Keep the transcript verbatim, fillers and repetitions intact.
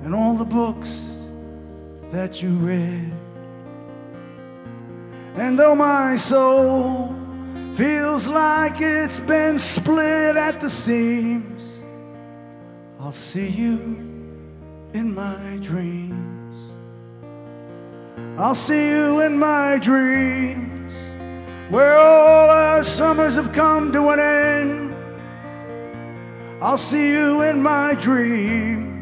and all the books that you read. And though my soul feels like it's been split at the seams, I'll see you in my dreams. I'll see you in my dreams, where all our summers have come to an end. I'll see you in my dreams,